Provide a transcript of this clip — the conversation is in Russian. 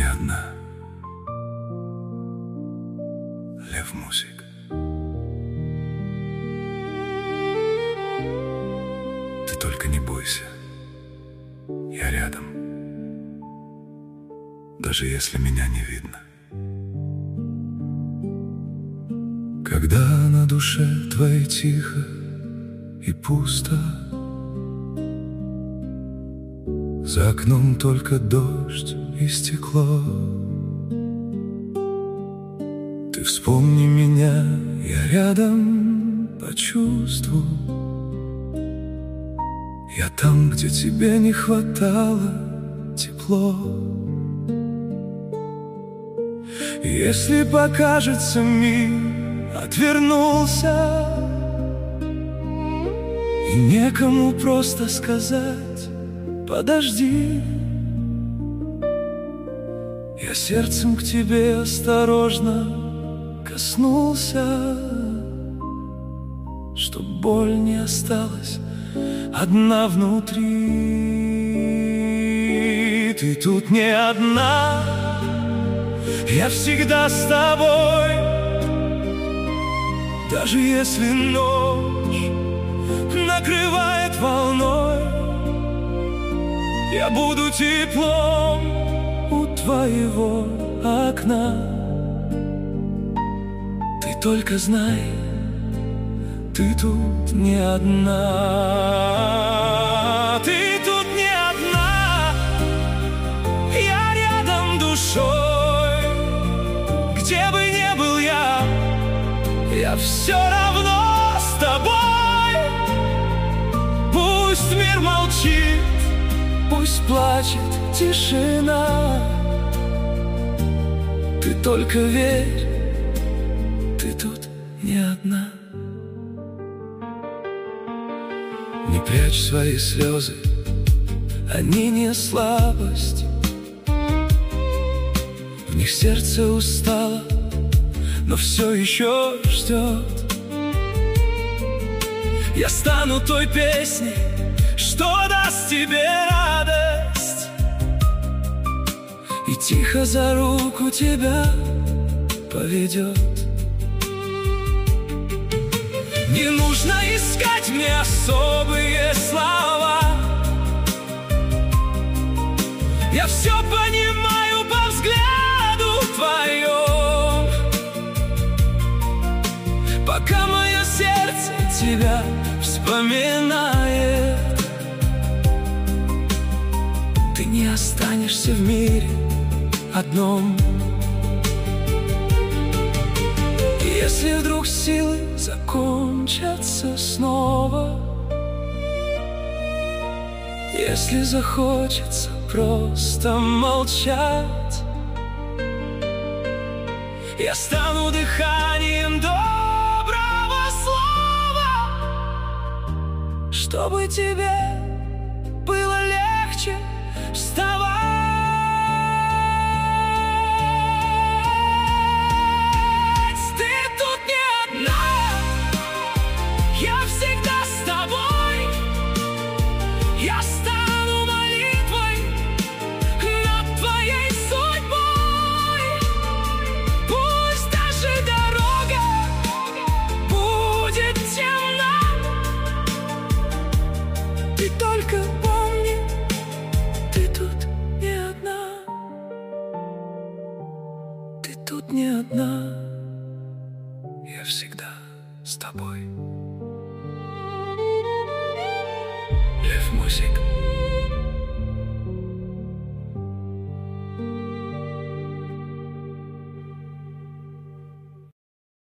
одна. Лев Мусик. Ты только не бойся, я рядом, даже если меня не видно. Когда на душе твоей тихо и пусто, за окном только дождь и стекло, ты вспомни меня, я рядом по чувству. Я там, где тебе не хватало тепло. Если покажется, мир отвернулся, и некому просто сказать подожди, я сердцем к тебе осторожно коснулся, чтоб боль не осталась одна внутри. Ты тут не одна, я всегда с тобой. Даже если ночь накрывает волной, я буду теплом у твоего окна. Ты только знай, ты тут не одна. Ты тут не одна, я рядом душой. Где бы ни был я все равно с тобой. Пусть мир молчит, пусть плачет тишина, ты только верь, ты тут не одна. Не прячь свои слезы, они не слабость, в них сердце устало, но все еще ждет. Я стану той песней, что даст тебе радость, и тихо за руку тебя поведет. Не нужно искать мне особые слова, я все понимаю по взгляду твоем. Пока мое сердце тебя вспоминает, ты не останешься в мире одном. Если вдруг силы закончатся снова, если захочется просто молчать, я стану дыханием доброго слова, чтобы тебе было легче вставать. Ты тут не одна, я всегда с тобой. Я стану молитвой над твоей судьбой. Пусть даже дорога будет темна, ты только помни, ты тут не одна. Ты тут не одна, я всегда с тобой. Лев Мусик.